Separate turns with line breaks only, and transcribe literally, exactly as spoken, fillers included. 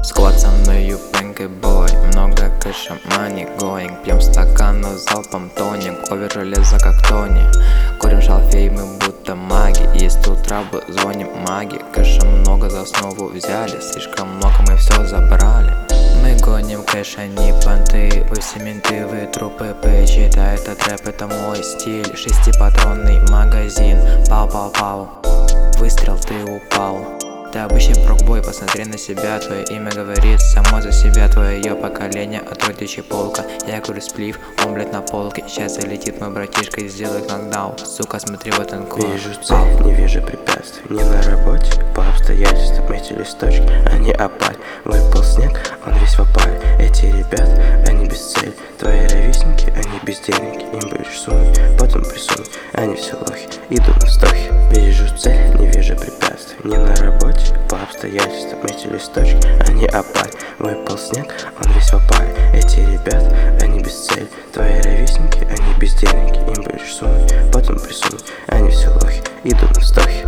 Сквад со мною пэнк бой, много кэша, money going. Пьем стакан, но залпом тоник, овер железо как Тони. Курим шалфей, мы будто маги, есть тут трабы, звоним маги. Кэша много, за основу взяли, слишком много, мы все забрали. Мы гоним кэш, а не понты. Вы все менты, вы трупы, почитай, этот рэп, это мой стиль. Шестипатронный магазин, пау-пау-пау. Выстрел, ты упал. Ты обычный прокбой, посмотри на себя. Твое имя говорит само за себя. Твое поколение от родичей полка. Я курю сплив, он, блядь, на полке. Сейчас залетит мой братишка и сделает нокдаун. Сука, смотри, вот он кор.
Вижу цель, не вижу препятствий. Не на работе, по обстоятельствам. Эти листочки, они опали. Выпал снег, он весь в опале. Эти ребята, они без цели. Твои ровесники, они без денег. Им будешь сунуть, потом присунуть. Они все лохи, идут на вздохи. Вижу цель, не вижу препятствий. Не на работе, по обстоятельствам. Эти листочки, они опали. Выпал снег, он весь в опале. Эти ребята, они без цели. Твои ровесники, они без денег. Им будешь сунуть, потом присунуть. Они все лохи, идут на вздохи.